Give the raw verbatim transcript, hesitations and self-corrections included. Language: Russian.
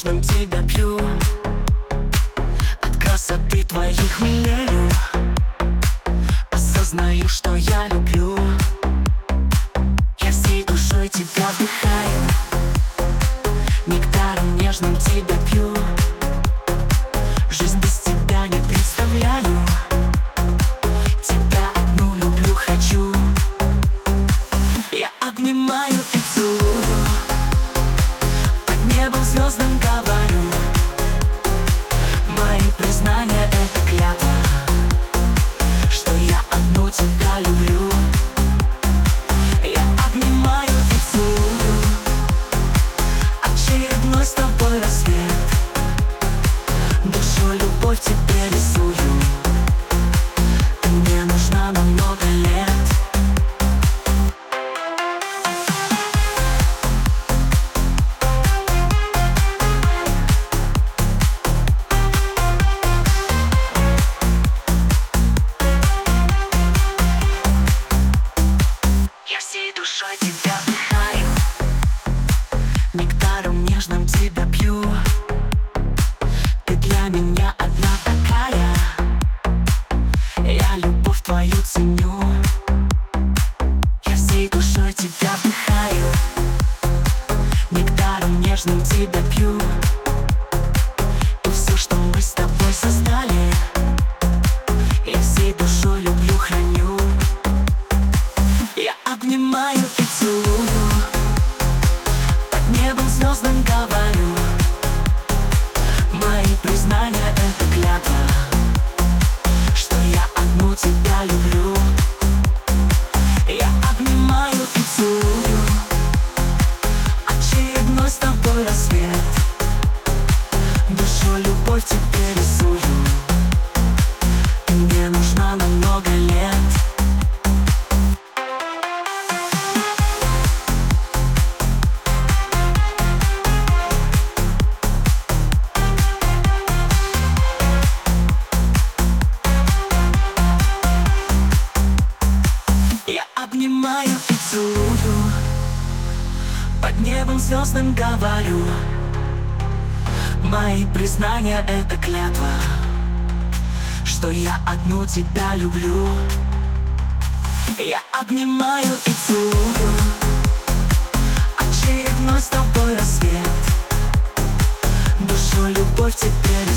нежным тебя пью. От красоты твоих млею, осознаю, что я люблю. Я всей душой тебя вдыхаю, нектаром нежным тебя пью. Жизнь без тебя не представляю, тебя одну люблю, хочу. Я обнимаю и целую, под небом звездным говорю. Мои признания — это клятва, что я одну тебя люблю. Я обнимаю и целую, очередной с тобой рассвет. Душой любовь тебе рисую, ты мне нужна на много лет. Я всей душой тебя вдыхаю, нектаром нежным тебя пью. Ты для меня одна такая, я любовь твою ценю. Я всей душой тебя вдыхаю, нектаром нежным тебя пью. И все, что мы с тобой создали, я всей душой люблю, храню. Я обнимаю и целую, под небом звездным говорю. Мои признания — это клятва, что я одну тебя люблю. Я обнимаю и целую, очередной с тобой рассвет. Душой любовь тебе рисую, ты мне нужна на много лет. Я обнимаю и целую, под небом звездным говорю. Мои признания — это клятва, что я одну тебя люблю. Я обнимаю и целую, очередной с тобой рассвет. Душой любовь тебе